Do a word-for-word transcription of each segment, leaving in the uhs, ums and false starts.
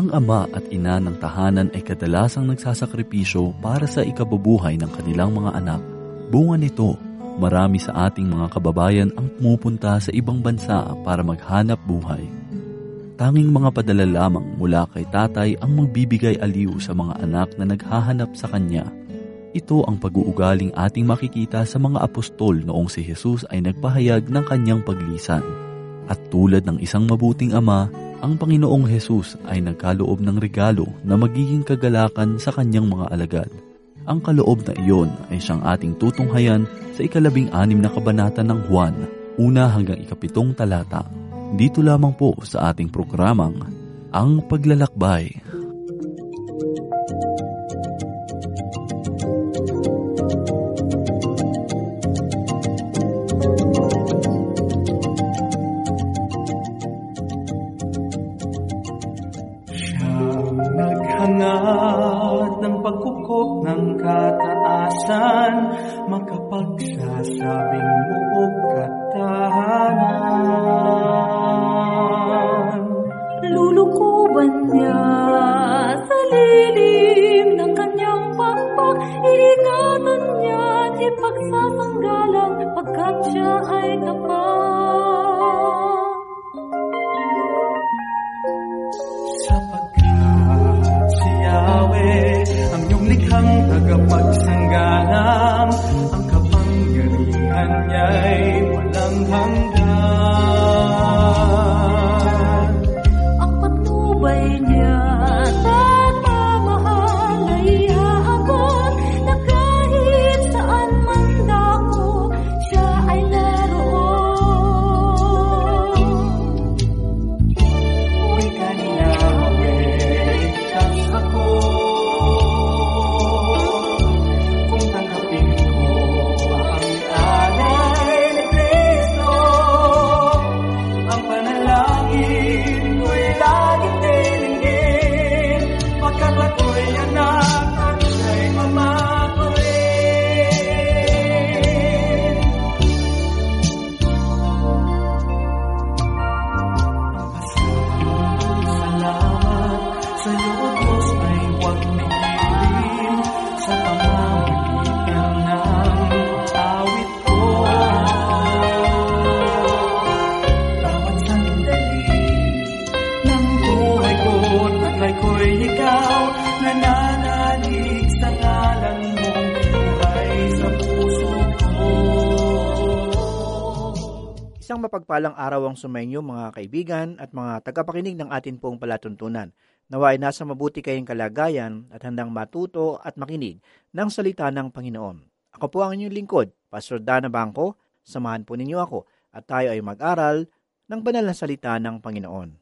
Ang ama at ina ng tahanan ay kadalasang nagsasakripisyo para sa ikabubuhay ng kanilang mga anak. Bunga nito, marami sa ating mga kababayan ang pumupunta sa ibang bansa para maghanap buhay. Tanging mga padala lamang mula kay tatay ang magbibigay aliw sa mga anak na naghahanap sa kanya. Ito ang pag-uugaling ating makikita sa mga apostol noong si Jesus ay nagpahayag ng kanyang paglisan. At tulad ng isang mabuting ama, ang Panginoong Jesus ay nagkaloob ng regalo na magiging kagalakan sa kanyang mga alagad. Ang kaloob na iyon ay siyang ating tutunghayan sa ikalabing anim na kabanata ng Juan, una hanggang ikapitong talata. Dito lamang po sa ating programang, Ang Paglalakbay. Hangad ng pagkukop ng kataasan, makapagsasabing buog katahanan. Lulukuban niya sa lilim ng kanyang pakpak, iingatan niya at ipagsasanggalang pagkat siya ay tapat. Yahweh, ang iyong likhang tagapagsanggalang, ang kapangyarihan niya'y walang hanggan. Ang patnubay niya at pamahal ay hahabag, na kahit saan man dako, siya ay naroon. Wika ni Yahweh, ako, kung tanggapin ko ang alay ni Kristo, ang panalangin ko'y laging tilingin, pagkat ako'y anak at siya'y mama ko rin. Salamat sa'yo, O Diyos, ay huwag pigilin sa pamamagitan ng awit ko. Bawat sandali ng buhay ko, taglay ko'y ikaw, nananalig sa ngalan mong buhay sa puso ko. Isang mapagpalang araw ang sumainyo mga kaibigan at mga tagapakinig ng atin pong palatuntunan. Nawa ay nasa mabuti kayong kalagayan at handang matuto at makinig ng salita ng Panginoon. Ako po ang inyong lingkod, Pastor Dana Bangko. Samahan po ninyo ako at tayo ay mag-aral ng banal na salita ng Panginoon.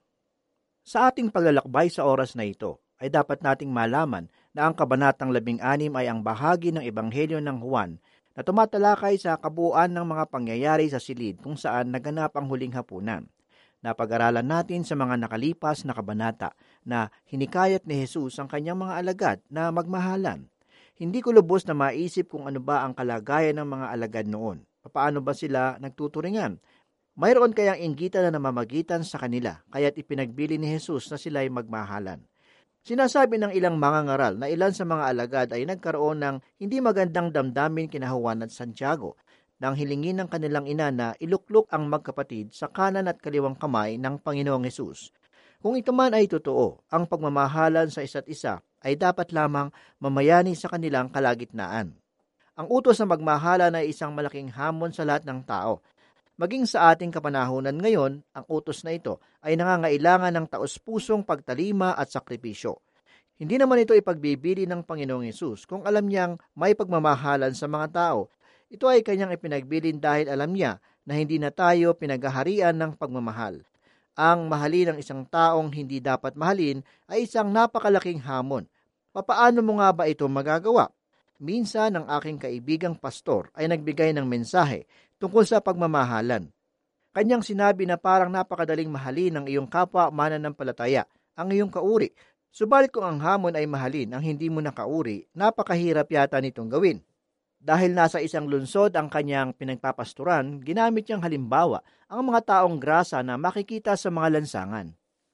Sa ating paglalakbay sa oras na ito, ay dapat nating malaman na ang kabanatang labing anim ay ang bahagi ng Ebanghelyo ng Juan na tumatalakay sa kabuuan ng mga pangyayari sa silid kung saan naganap ang huling hapunan. Napag-aralan natin sa mga nakalipas na kabanata na hinikayat ni Jesus ang kanyang mga alagad na magmahalan. Hindi ko lubos na maisip kung ano ba ang kalagayan ng mga alagad noon. Paano ba sila nagtuturingan? Mayroon kayang inggitan na namamagitan sa kanila, kaya't ipinagbili ni Jesus na sila ay magmahalan. Sinasabi ng ilang mangangaral na ilan sa mga alagad ay nagkaroon ng hindi magandang damdamin kina Juan at Santiago, nang hilingin ng kanilang ina na iluklok ang magkapatid sa kanan at kaliwang kamay ng Panginoong Hesus. Kung ito man ay totoo, ang pagmamahalan sa isa't isa ay dapat lamang mamayani sa kanilang kalagitnaan. Ang utos na magmahalan ay isang malaking hamon sa lahat ng tao. Maging sa ating kapanahunan ngayon, ang utos na ito ay nangangailangan ng taos-pusong pagtalima at sakripisyo. Hindi naman ito ipagbibili ng Panginoong Hesus kung alam niyang may pagmamahalan sa mga tao. Ito ay kanyang ipinagbilin dahil alam niya na hindi na tayo pinagaharian ng pagmamahal. Ang mahalin ng isang taong hindi dapat mahalin ay isang napakalaking hamon. Papaano mo nga ba ito magagawa? Minsan ang aking kaibigang pastor ay nagbigay ng mensahe tungkol sa pagmamahalan. Kanyang sinabi na parang napakadaling mahalin ng iyong kapwa mananampalataya, ang iyong kauri. Subalit kung ang hamon ay mahalin ang hindi mo nakauri, napakahirap yata nitong gawin. Dahil nasa isang lungsod ang kanyang pinagpapasturan, ginamit niyang halimbawa ang mga taong grasa na makikita sa mga lansangan.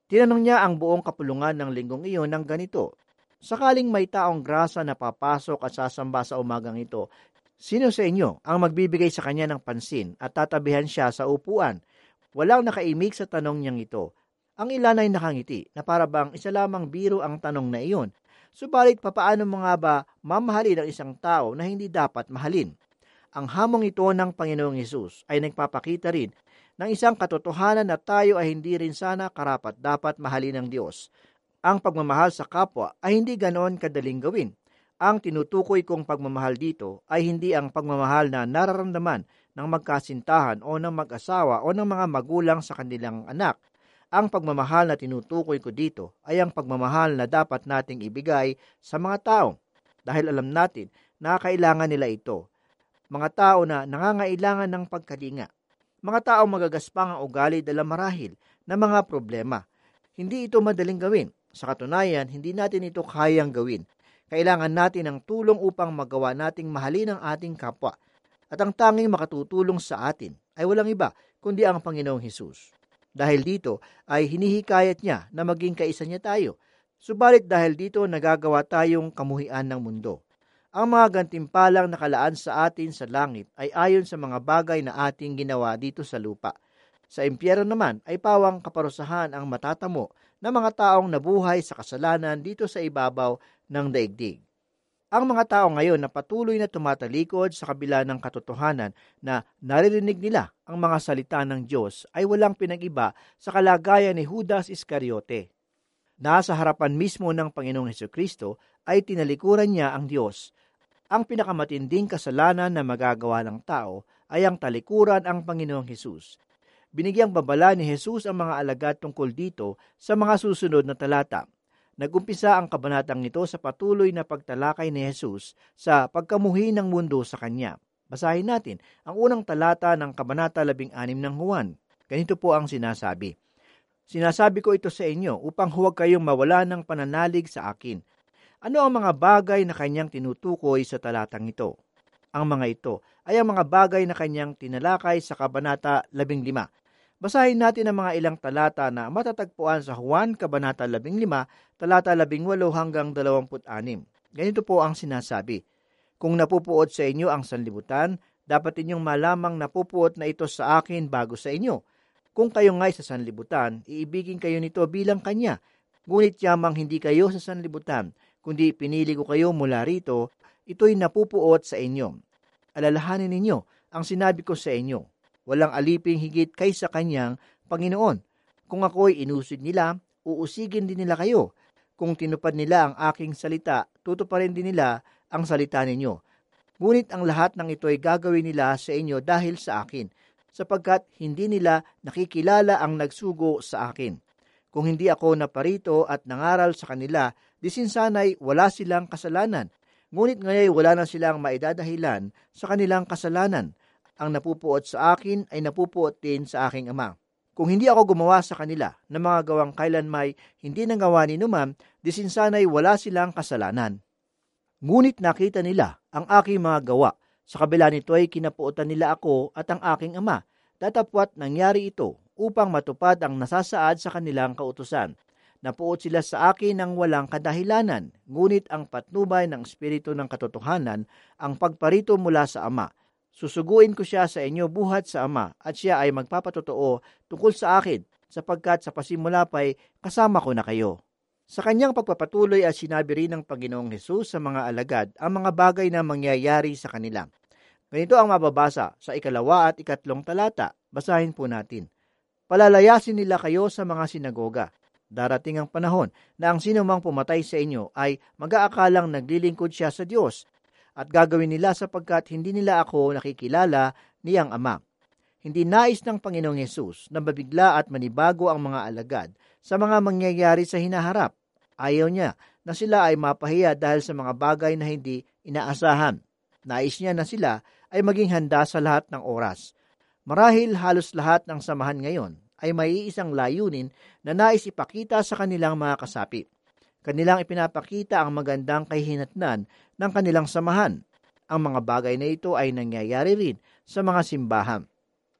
Tinanong niya ang buong kapulungan ng linggong iyon ng ganito, "Sakaling may taong grasa na papasok at sasamba sa umagang ito, sino sa inyo ang magbibigay sa kanya ng pansin at tatabihan siya sa upuan?" Walang nakaimik sa tanong niyang ito. Ang ilan ay nakangiti na para bang isa lamang biro ang tanong na iyon. Subalit papaano mo nga ba mamahalin ang isang tao na hindi dapat mahalin? Ang hamong ito ng Panginoong Hesus ay nagpapakita rin ng isang katotohanan na tayo ay hindi rin sana karapat dapat mahalin ng Diyos. Ang pagmamahal sa kapwa ay hindi ganoon kadaling gawin. Ang tinutukoy kong pagmamahal dito ay hindi ang pagmamahal na nararamdaman ng magkasintahan o ng mag-asawa o ng mga magulang sa kanilang anak. Ang pagmamahal na tinutukoy ko dito ay ang pagmamahal na dapat nating ibigay sa mga tao dahil alam natin na kailangan nila ito. Mga tao na nangangailangan ng pagkalinga. Mga tao magagaspang ang ugali dala marahil na mga problema. Hindi ito madaling gawin. Sa katunayan, hindi natin ito kayang gawin. Kailangan natin ng tulong upang magawa nating mahalin ang ating kapwa. At ang tanging makatutulong sa atin ay walang iba kundi ang Panginoong Hesus. Dahil dito ay hinihikayat niya na maging kaisa niya tayo. Subalit dahil dito nagagawa tayong kamuhian ng mundo. Ang mga gantimpalang nakalaan sa atin sa langit ay ayon sa mga bagay na ating ginawa dito sa lupa. Sa impyerno naman ay pawang kaparusahan ang matatamo ng mga taong nabuhay sa kasalanan dito sa ibabaw ng daigdig. Ang mga tao ngayon na patuloy na tumatalikod sa kabila ng katotohanan na naririnig nila ang mga salita ng Diyos ay walang pinag-iba sa kalagayan ni Judas Iscariote. Nasa harapan mismo ng Panginoong Hesukristo ay tinalikuran niya ang Diyos. Ang pinakamatinding kasalanan na magagawa ng tao ay ang talikuran ang Panginoong Hesus. Binigyang babala ni Jesus ang mga alagad tungkol dito sa mga susunod na talata. Nagumpisa ang kabanatang ito sa patuloy na pagtalakay ni Jesus sa pagkamuhi ng mundo sa Kanya. Basahin natin ang unang talata ng kabanata labing anim ng Juan. Ganito po ang sinasabi. "Sinasabi ko ito sa inyo upang huwag kayong mawala ng pananalig sa akin." Ano ang mga bagay na Kanyang tinutukoy sa talatang ito? Ang mga ito ay ang mga bagay na Kanyang tinalakay sa kabanata labing lima. Basahin natin ang mga ilang talata na matatagpuan sa Juan kabanata labing lima, talata labing walo hanggang dalawamput anim. Ganito po ang sinasabi. "Kung napupuot sa inyo ang sanlibutan, dapat inyong malamang napupuot na ito sa akin bago sa inyo. Kung kayo nga'y sa sanlibutan, iibigin kayo nito bilang Kanya. Ngunit yamang hindi kayo sa sanlibutan, kundi pinili ko kayo mula rito, ito'y napupuot sa inyo. Alalahanin ninyo ang sinabi ko sa inyo. Walang aliping higit kaysa Kanyang Panginoon. Kung ako'y inusid nila, uusigin din nila kayo. Kung tinupad nila ang aking salita, tutuparin din nila ang salita ninyo. Ngunit ang lahat ng ito ay gagawin nila sa inyo dahil sa akin, sapagkat hindi nila nakikilala ang nagsugo sa akin. Kung hindi ako naparito at nangaral sa kanila, di sinsanay wala silang kasalanan. Ngunit ngayon wala na silang maidadahilan sa kanilang kasalanan. Ang napupuot sa akin ay napupuot din sa aking Ama. Kung hindi ako gumawa sa kanila ng mga gawang kailan may hindi nagawa ni numan, di sinsanay wala silang kasalanan. Ngunit nakita nila ang aking mga gawa. Sa kabila nito ay kinapuotan nila ako at ang aking Ama. Datapwat nangyari ito upang matupad ang nasasaad sa kanilang kautusan. Napuot sila sa akin ng walang kadahilanan, ngunit ang patnubay ng Espiritu ng katotohanan ang pagparito mula sa Ama. Susuguin ko siya sa inyo buhat sa Ama at siya ay magpapatotoo tungkol sa akin sapagkat sa pasimula pa'y kasama ko na kayo. Sa kanyang pagpapatuloy ay sinabi rin ng Panginoong Hesus sa mga alagad ang mga bagay na mangyayari sa kanila. Ganito ang mababasa sa ikalawa at ikatlong talata. Basahin po natin. "Palalayasin nila kayo sa mga sinagoga. Darating ang panahon na ang sino mang pumatay sa inyo ay mag-aakalang naglilingkod siya sa Diyos. At gagawin nila sapagkat hindi nila ako nakikilala niyang Ama." Hindi nais ng Panginoong Hesus na mabigla at manibago ang mga alagad sa mga mangyayari sa hinaharap. Ayaw niya na sila ay mapahiya dahil sa mga bagay na hindi inaasahan. Nais niya na sila ay maging handa sa lahat ng oras. Marahil halos lahat ng samahan ngayon ay may isang layunin na nais ipakita sa kanilang mga kasapi. Kanilang ipinapakita ang magandang kahihinatnan ng kanilang samahan. Ang mga bagay na ito ay nangyayari rin sa mga simbahan.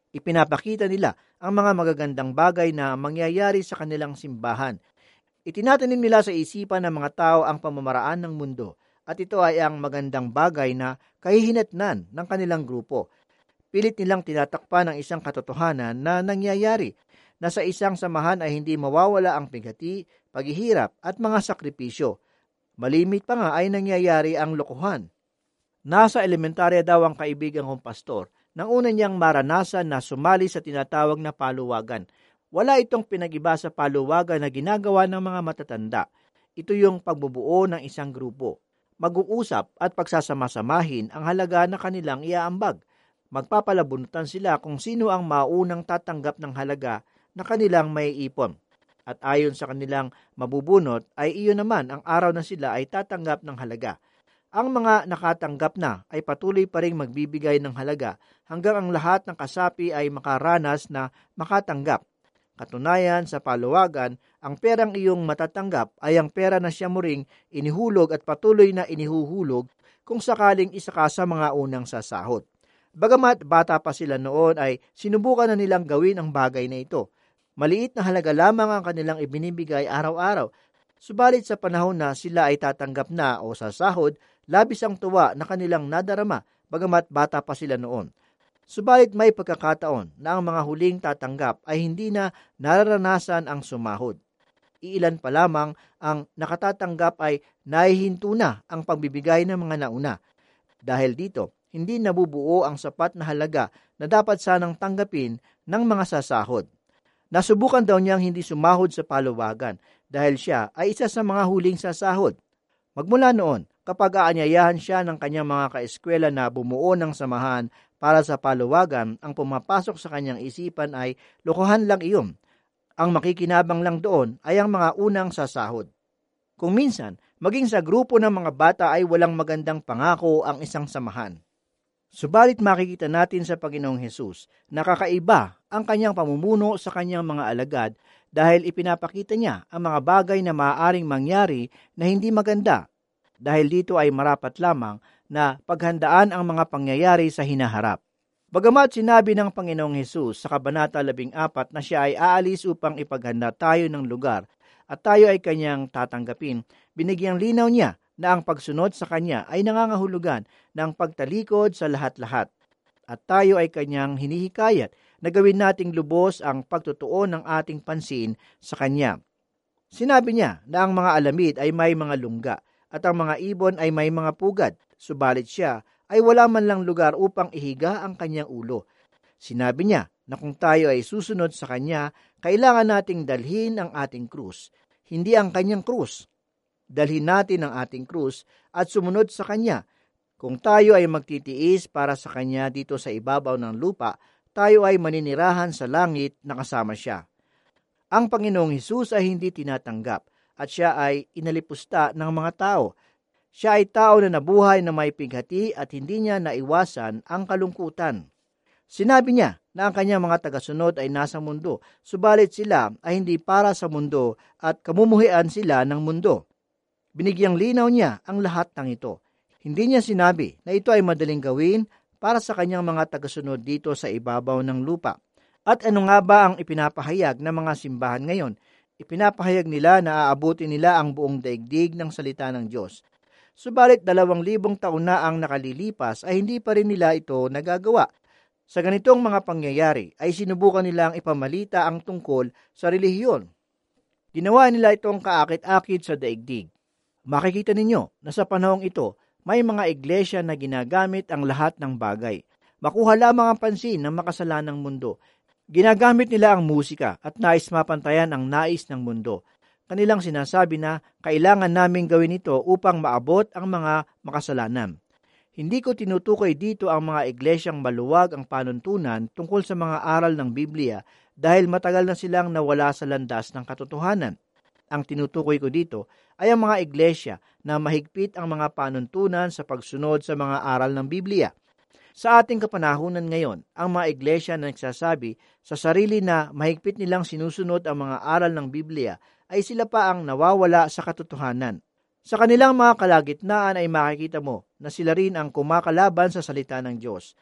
Ipinapakita nila ang mga magagandang bagay na mangyayari sa kanilang simbahan. Itinatanim nila sa isipan ng mga tao ang pamamaraan ng mundo, at ito ay ang magandang bagay na kahihinatnan ng kanilang grupo. Pilit nilang tinatakpan ang isang katotohanan na nangyayari, na sa isang samahan ay hindi mawawala ang bigati, paghihirap at mga sakripisyo. Malimit pa nga ay nangyayari ang lokohan. Nasa elementarya daw ang kaibigan kong pastor nang una niyang maranasan na sumali sa tinatawag na paluwagan. Wala itong pinag-iba sa paluwagan na ginagawa ng mga matatanda. Ito yung pagbubuo ng isang grupo. Mag-uusap at pagsasama-samahin ang halaga na kanilang iaambag. Magpapalabunutan sila kung sino ang maunang tatanggap ng halaga na kanilang may ipon. At ayon sa kanilang mabubunot ay iyon naman ang araw na sila ay tatanggap ng halaga. Ang mga nakatanggap na ay patuloy pa rin magbibigay ng halaga hanggang ang lahat ng kasapi ay makaranas na makatanggap. Katunayan, sa paluwagan, ang perang iyong matatanggap ay ang pera na siya mo ring inihulog at patuloy na inihuhulog kung sakaling isa ka sa mga unang sasahod. Bagamat bata pa sila noon ay sinubukan na nilang gawin ang bagay na ito. Maliit na halaga lamang ang kanilang ibinibigay araw-araw. Subalit sa panahon na sila ay tatanggap na o sasahod, labis ang tuwa na kanilang nadarama bagamat bata pa sila noon. Subalit may pagkakataon na ang mga huling tatanggap ay hindi na nararanasan ang sumahod. Iilan pa lamang ang nakatatanggap ay nahihinto na ang pagbibigay ng mga nauna. Dahil dito, hindi nabubuo ang sapat na halaga na dapat sanang tanggapin ng mga sasahod. Nasubukan daw niyang hindi sumahod sa paluwagan dahil siya ay isa sa mga huling sasahod. Magmula noon, kapag aanyayahan siya ng kanyang mga kaeskwela na bumuo ng samahan para sa paluwagan, ang pumapasok sa kanyang isipan ay lokohan lang iyon. Ang makikinabang lang doon ay ang mga unang sasahod. Kung minsan, maging sa grupo ng mga bata ay walang magandang pangako ang isang samahan. Subalit makikita natin sa Panginoong Hesus na kakaiba ang kanyang pamumuno sa kanyang mga alagad dahil ipinapakita niya ang mga bagay na maaaring mangyari na hindi maganda. Dahil dito ay marapat lamang na paghandaan ang mga pangyayari sa hinaharap. Bagamat sinabi ng Panginoong Hesus sa Kabanata labing apat na siya ay aalis upang ipaghanda tayo ng lugar at tayo ay kanyang tatanggapin, binigyang linaw niya na ang pagsunod sa kanya ay nangangahulugan ng pagtalikod sa lahat-lahat. At tayo ay kanyang hinihikayat na gawin nating lubos ang pagtutuon ng ating pansin sa kanya. Sinabi niya na ang mga alamid ay may mga lungga at ang mga ibon ay may mga pugad, subalit siya ay wala man lang lugar upang ihiga ang kanyang ulo. Sinabi niya na kung tayo ay susunod sa kanya, kailangan nating dalhin ang ating krus, hindi ang kanyang krus. Dalhin natin ang ating krus at sumunod sa kanya. Kung tayo ay magtitiis para sa kanya dito sa ibabaw ng lupa, tayo ay maninirahan sa langit na kasama siya. Ang Panginoong Hesus ay hindi tinatanggap at siya ay inalipusta ng mga tao. Siya ay tao na nabuhay na may pighati at hindi niya naiwasan ang kalungkutan. Sinabi niya na ang kanyang mga tagasunod ay nasa mundo, subalit sila ay hindi para sa mundo at kamumuhian sila ng mundo. Binigyang linaw niya ang lahat ng ito. Hindi niya sinabi na ito ay madaling gawin para sa kanyang mga tagasunod dito sa ibabaw ng lupa. At ano nga ba ang ipinapahayag ng mga simbahan ngayon? Ipinapahayag nila na aabutin nila ang buong daigdig ng salita ng Diyos. Subalit dalawang libong taon na ang nakalilipas ay hindi pa rin nila ito nagagawa. Sa ganitong mga pangyayari ay sinubukan nilang ipamalita ang tungkol sa relihiyon. Ginawa nila itong kaakit-akit sa daigdig. Makikita ninyo na sa panahong ito, may mga iglesia na ginagamit ang lahat ng bagay. Makuha lamang ang pansin ng makasalanang mundo. Ginagamit nila ang musika at nais mapantayan ang nais ng mundo. Kanilang sinasabi na kailangan naming gawin ito upang maabot ang mga makasalanan. Hindi ko tinutukoy dito ang mga iglesyang maluwag ang panuntunan tungkol sa mga aral ng Biblia dahil matagal na silang nawala sa landas ng katotohanan. Ang tinutukoy ko dito ay ang mga iglesia na mahigpit ang mga panuntunan sa pagsunod sa mga aral ng Biblia. Sa ating kapanahunan ngayon, ang mga iglesia na nagsasabi sa sarili na mahigpit nilang sinusunod ang mga aral ng Biblia ay sila pa ang nawawala sa katotohanan. Sa kanilang mga kalagitnaan ay makikita mo na sila rin ang kumakalaban sa salita ng Diyos.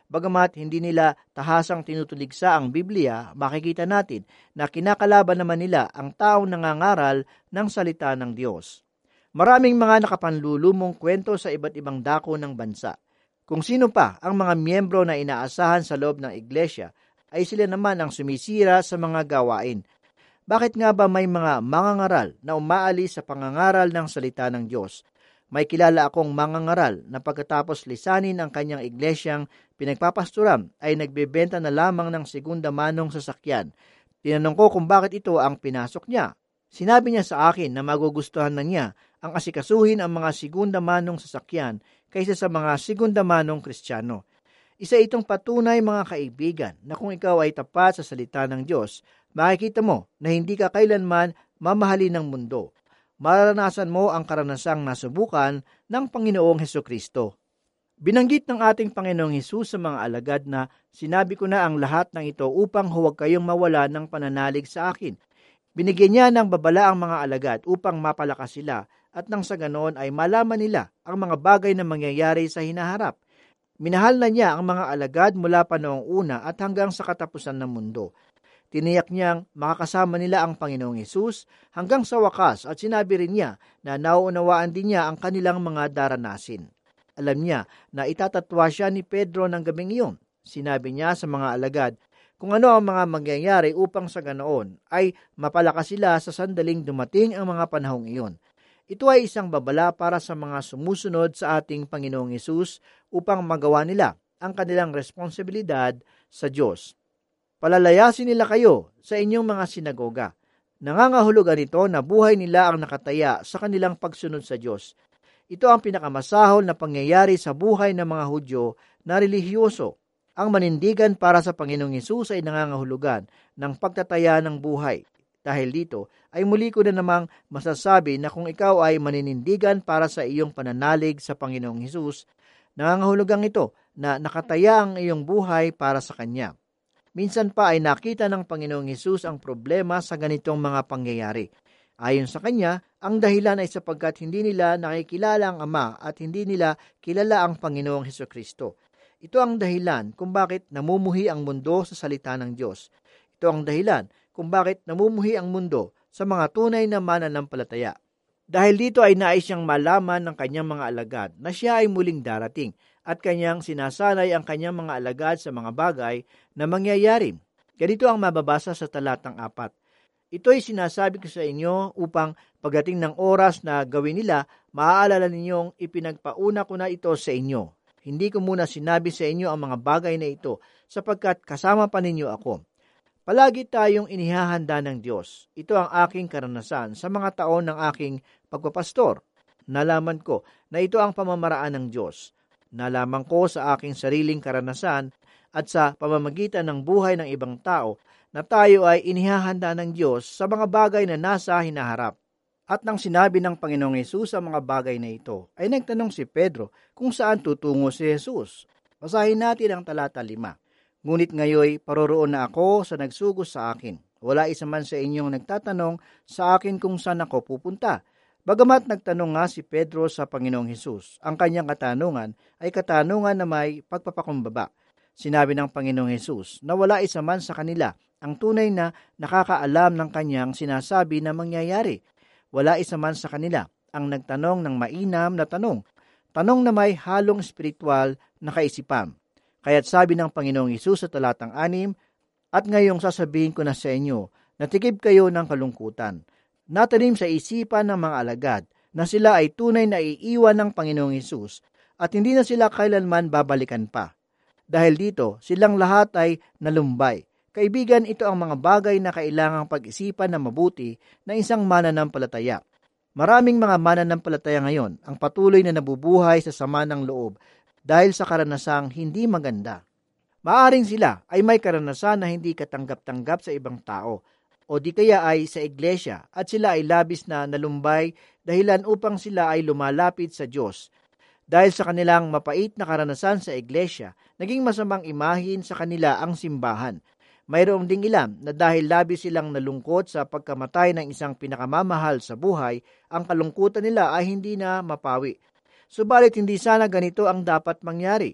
Bagamat hindi nila tahasang tinutuligsa ang Biblia, makikita natin na kinakalaban naman nila ang taong nangangaral ng salita ng Diyos. Maraming mga nakapanlulumong kwento sa iba't ibang dako ng bansa. Kung sino pa ang mga miyembro na inaasahan sa loob ng iglesia, ay sila naman ang sumisira sa mga gawain. Bakit nga ba may mga mangangaral na umaalis sa pangangaral ng salita ng Diyos? May kilala akong mangangaral na pagkatapos lisanin ang kanyang iglesyang pinagpapasturam ay nagbebenta na lamang ng segunda manong sasakyan. Tinanong ko kung bakit ito ang pinasok niya. Sinabi niya sa akin na magugustuhan na niya ang asikasuhin ang mga segunda manong sasakyan kaysa sa mga segunda manong Kristiyano. Isa itong patunay, mga kaibigan, na kung ikaw ay tapat sa salita ng Diyos, makikita mo na hindi ka kailanman mamahalin ng mundo. Mararanasan mo ang karanasang nasubukan ng Panginoong Hesukristo. Binanggit ng ating Panginoong Hesus sa mga alagad na sinabi ko na ang lahat ng ito upang huwag kayong mawala ng pananalig sa akin. Binigyan niya ng babala ang mga alagad upang mapalakas sila at nang sa ganoon ay malaman nila ang mga bagay na mangyayari sa hinaharap. Minahal na niya ang mga alagad mula pa noong una at hanggang sa katapusan ng mundo. Tiniyak niyang makakasama nila ang Panginoong Hesus hanggang sa wakas at sinabi rin niya na nauunawaan din niya ang kanilang mga daranasin. Alam niya na itatatwa siya ni Pedro ng gabing iyon. Sinabi niya sa mga alagad kung ano ang mga mangyayari upang sa ganoon ay mapalakas sila sa sandaling dumating ang mga panahong iyon. Ito ay isang babala para sa mga sumusunod sa ating Panginoong Hesus upang magawa nila ang kanilang responsibilidad sa Diyos. Palalayasin nila kayo sa inyong mga sinagoga. Nangangahulugan ito na buhay nila ang nakataya sa kanilang pagsunod sa Diyos. Ito ang pinakamasahol na pangyayari sa buhay ng mga Hudyo na relihiyoso. Ang manindigan para sa Panginoong Hesus ay nangangahulugan ng pagtataya ng buhay. Dahil dito, ay muli ko na namang masasabi na kung ikaw ay maninindigan para sa iyong pananalig sa Panginoong Hesus, nangangahulugang ito na nakataya ang iyong buhay para sa Kanya. Minsan pa ay nakita ng Panginoong Hesus ang problema sa ganitong mga pangyayari. Ayon sa Kanya, ang dahilan ay sapagkat hindi nila nakikilala ang Ama at hindi nila kilala ang Panginoong Hesukristo. Ito ang dahilan kung bakit namumuhi ang mundo sa salita ng Diyos. Ito ang dahilan kung bakit namumuhi ang mundo sa mga tunay na mananampalataya. Dahil dito ay nais siyang malaman ng kanyang mga alagad na siya ay muling darating at kanyang sinasanay ang kanyang mga alagad sa mga bagay na mangyayari. Ganito ang mababasa sa talatang apat. Ito ay sinasabi ko sa inyo upang pagdating ng oras na gawin nila, maaalala ninyong ipinagpauna ko na ito sa inyo. Hindi ko muna sinabi sa inyo ang mga bagay na ito sapagkat kasama pa ninyo ako. Palagi tayong inihahanda ng Diyos. Ito ang aking karanasan sa mga taon ng aking pagpapastor. Nalaman ko na ito ang pamamaraan ng Diyos. Nalaman ko sa aking sariling karanasan at sa pamamagitan ng buhay ng ibang tao na tayo ay inihahanda ng Diyos sa mga bagay na nasa hinaharap. At nang sinabi ng Panginoong Hesus sa mga bagay na ito, ay nagtanong si Pedro kung saan tutungo si Hesus. Basahin natin ang talata lima. Ngunit ngayoy paroroon na ako sa nagsugos sa akin. Wala isa man sa inyong nagtatanong sa akin kung saan ako pupunta. Bagamat nagtanong nga si Pedro sa Panginoong Hesus, ang kanyang katanungan ay katanungan na may pagpapakumbaba. Sinabi ng Panginoong Hesus na wala isa man sa kanila ang tunay na nakakaalam ng kanyang sinasabi na mangyayari. Wala isa man sa kanila ang nagtanong ng mainam na tanong, tanong na may halong espiritual na kaisipan. Kaya't sabi ng Panginoong Hesus sa talatang anim, at ngayong sasabihin ko na sa inyo, natikib kayo ng kalungkutan. Natanim sa isipan ng mga alagad na sila ay tunay na iiwan ng Panginoong Hesus at hindi na sila kailanman babalikan pa. Dahil dito, silang lahat ay nalumbay. Kaibigan, ito ang mga bagay na kailangang pag-isipan na mabuti na isang mananampalataya. Maraming mga mananampalataya ngayon ang patuloy na nabubuhay sa sama ng loob dahil sa karanasang hindi maganda. Maaring sila ay may karanasan na hindi katanggap-tanggap sa ibang tao o di kaya ay sa iglesia at sila ay labis na nalumbay dahilan upang sila ay lumalapit sa Diyos. Dahil sa kanilang mapait na karanasan sa iglesia, naging masamang imahin sa kanila ang simbahan. Mayroong ding ilan na dahil labis silang nalungkot sa pagkamatay ng isang pinakamamahal sa buhay, ang kalungkutan nila ay hindi na mapawi. Subalit hindi sana ganito ang dapat mangyari.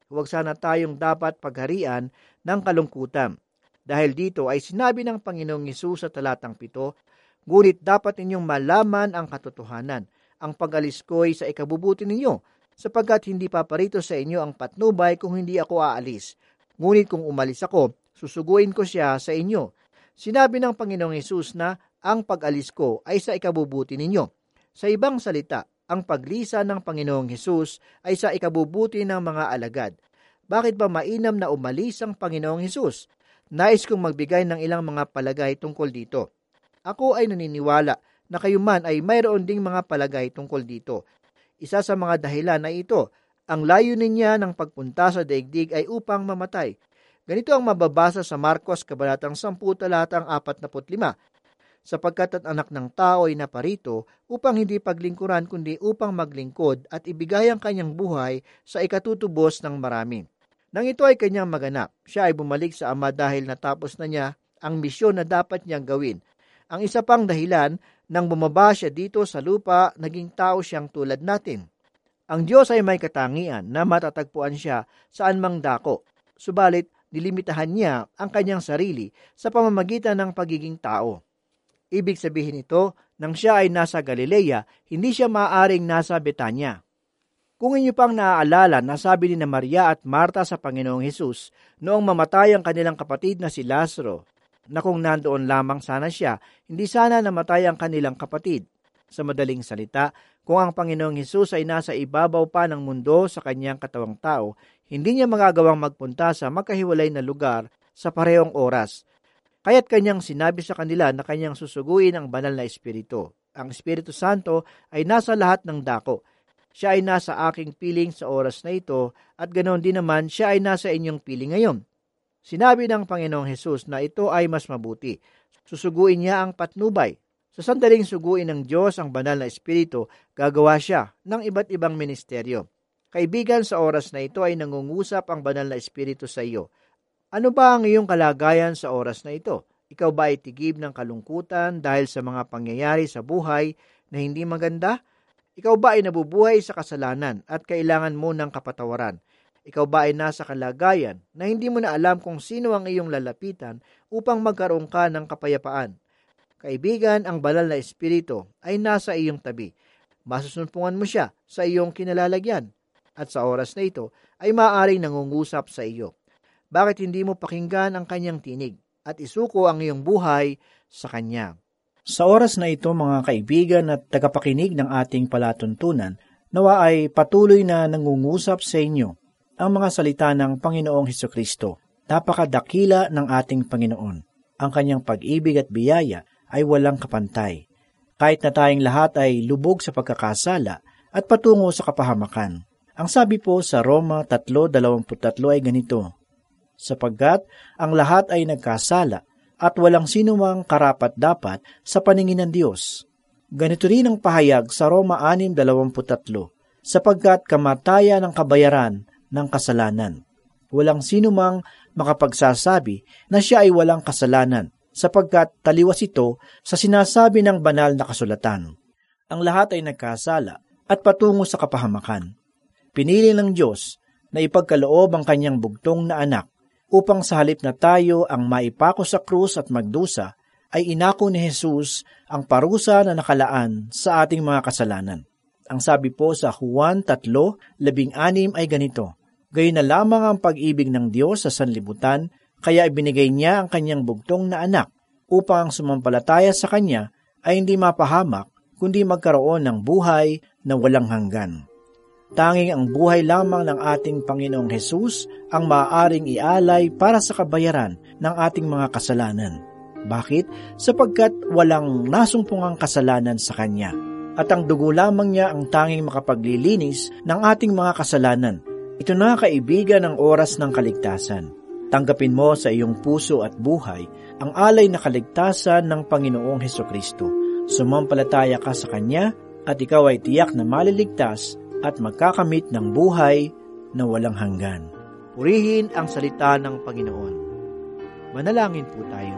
Huwag sana tayong dapat pagharian ng kalungkutan. Dahil dito ay sinabi ng Panginoong Hesus sa talatang pito, ngunit dapat ninyong malaman ang katotohanan. Ang pag-alis ko'y sa ikabubuti ninyo, sapagkat hindi paparito sa inyo ang patnubay kung hindi ako aalis. Ngunit kung umalis ako, susuguin ko siya sa inyo. Sinabi ng Panginoong Hesus na ang pag-alis ko ay sa ikabubuti ninyo. Sa ibang salita, ang paglisa ng Panginoong Hesus ay sa ikabubuti ng mga alagad. Bakit ba mainam na umalis ang Panginoong Hesus? Nais kong magbigay ng ilang mga palagay tungkol dito. Ako ay naniniwala na kayo man ay mayroon ding mga palagay tungkol dito. Isa sa mga dahilan ay ito, ang layunin niya ng pagpunta sa daigdig ay upang mamatay. Ganito ang mababasa sa Marcos Kabanatang sampu talatang apat na lima. Sapagkat ang anak ng tao ay naparito upang hindi paglingkuran kundi upang maglingkod at ibigay ang kanyang buhay sa ikatutubos ng marami. Nang ito ay kanyang maganap, siya ay bumalik sa Ama dahil natapos na niya ang misyon na dapat niyang gawin. Ang isa pang dahilan, nang bumaba siya dito sa lupa, naging tao siyang tulad natin. Ang Diyos ay may katangian na matatagpuan siya saan mang dako. Subalit, nilimitahan niya ang kanyang sarili sa pamamagitan ng pagiging tao. Ibig sabihin ito, nang siya ay nasa Galilea, hindi siya maaaring nasa Betanya. Kung inyo pang naaalala, nasabi ni na Maria at Marta sa Panginoong Hesus noong mamatay ang kanilang kapatid na si Lazaro, na kung nandoon lamang sana siya, hindi sana namatay ang kanilang kapatid. Sa madaling salita, kung ang Panginoong Hesus ay nasa ibabaw pa ng mundo sa kanyang katawang tao, hindi niya magagawang magpunta sa magkahiwalay na lugar sa parehong oras. Kaya't kanyang sinabi sa kanila na kanyang susuguin ang banal na Espiritu. Ang Espiritu Santo ay nasa lahat ng dako. Siya ay nasa aking piling sa oras na ito at ganoon din naman siya ay nasa inyong piling ngayon. Sinabi ng Panginoong Hesus na ito ay mas mabuti. Susuguin niya ang patnubay. Sa sandaling suguin ng Diyos ang banal na Espiritu, gagawa siya ng iba't ibang ministeryo. Kaibigan, sa oras na ito ay nangungusap ang banal na Espiritu sa iyo. Ano ba ang iyong kalagayan sa oras na ito? Ikaw ba ay tigib ng kalungkutan dahil sa mga pangyayari sa buhay na hindi maganda? Ikaw ba ay nabubuhay sa kasalanan at kailangan mo ng kapatawaran? Ikaw ba ay nasa kalagayan na hindi mo na alam kung sino ang iyong lalapitan upang magkaroon ka ng kapayapaan? Kaibigan, ang banal na Espiritu ay nasa iyong tabi. Masusumpungan mo siya sa iyong kinalalagyan at sa oras na ito ay maaaring nangungusap sa iyo. Bakit hindi mo pakinggan ang kanyang tinig at isuko ang iyong buhay sa kanya? Sa oras na ito, mga kaibigan at tagapakinig ng ating palatuntunan, nawa ay patuloy na nangungusap sa inyo ang mga salita ng Panginoong Hesukristo. Napakadakila ng ating Panginoon. Ang kanyang pag-ibig at biyaya ay walang kapantay. Kahit na tayong lahat ay lubog sa pagkakasala at patungo sa kapahamakan. Ang sabi po sa Roma three twenty-three ay ganito, sapagkat ang lahat ay nagkasala at walang sinumang karapat-dapat sa paningin ng Diyos. Ganito rin ang pahayag sa Roma six twenty-three, sapagkat kamatayan ang kabayaran ng kasalanan. Walang sinumang makapagsasabi na siya ay walang kasalanan, sapagkat taliwas ito sa sinasabi ng banal na kasulatan. Ang lahat ay nagkasala at patungo sa kapahamakan. Pinili ng Diyos na ipagkaloob ang kanyang bugtong na anak upang sa halip na tayo ang maipako sa krus at magdusa, ay inako ni Jesus ang parusa na nakalaan sa ating mga kasalanan. Ang sabi po sa Juan three sixteen ay ganito, gayon na lamang ang pag-ibig ng Diyos sa sanlibutan, kaya ibinigay niya ang kanyang bugtong na anak, upang ang sumampalataya sa kanya ay hindi mapahamak, kundi magkaroon ng buhay na walang hanggan. Tanging ang buhay lamang ng ating Panginoong Hesus ang maaaring ialay para sa kabayaran ng ating mga kasalanan. Bakit? Sapagkat walang nasumpungang kasalanan sa Kanya. At ang dugo lamang niya ang tanging makapaglilinis ng ating mga kasalanan. Ito na, kaibigan, ang oras ng kaligtasan. Tanggapin mo sa iyong puso at buhay ang alay na kaligtasan ng Panginoong Hesukristo. Sumampalataya ka sa Kanya at ikaw ay tiyak na maliligtas at magkakamit ng buhay na walang hanggan. Purihin ang salita ng Panginoon. Manalangin po tayo.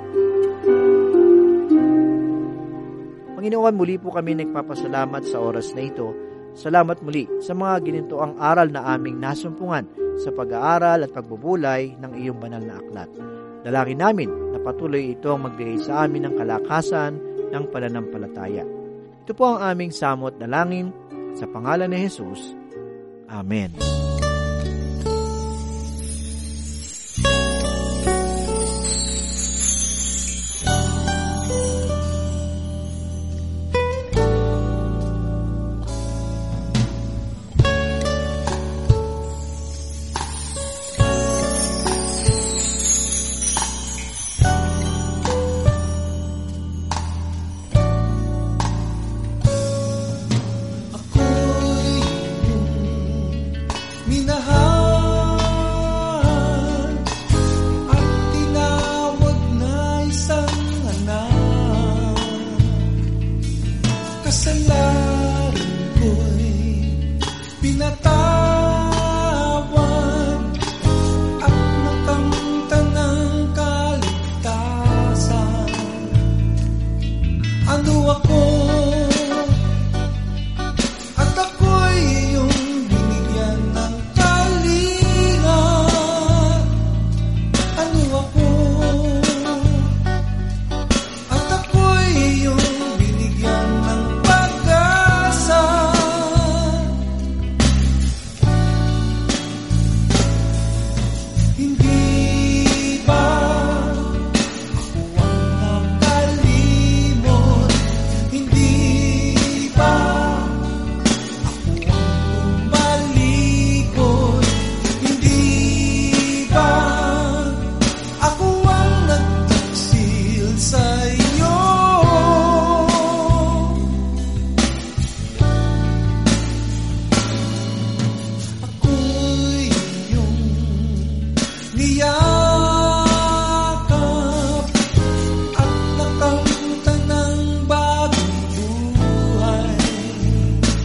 Panginoon, muli po kami nagpapasalamat sa oras na ito Salamat muli sa mga ginintoang aral na aming nasumpungan sa pag-aaral at pagbubulay ng iyong banal na aklat. Dalangin namin na patuloy ito ang magbigay sa amin ng kalakasan ng pananampalataya. Ito po ang aming samot dalangin sa pangalan ni Jesus. Amen.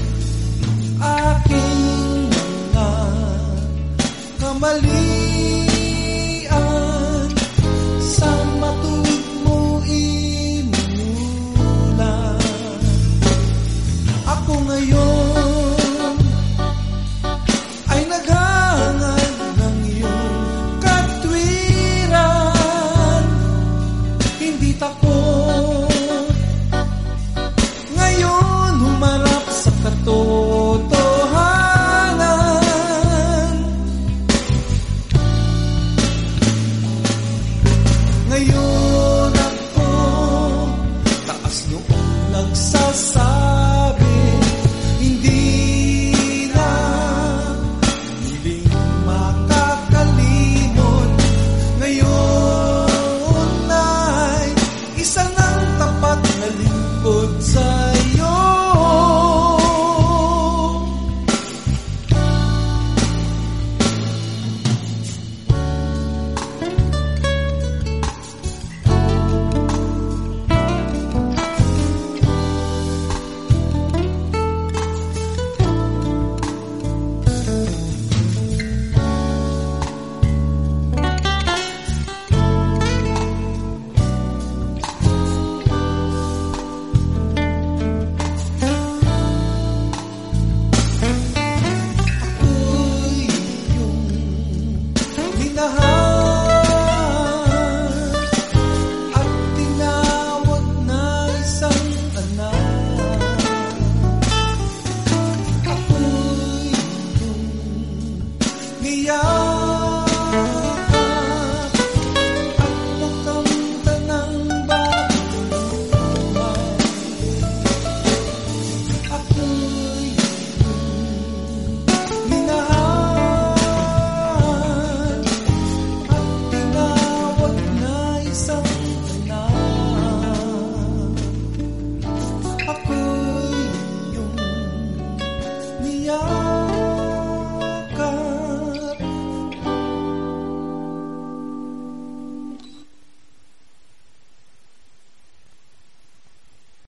Mali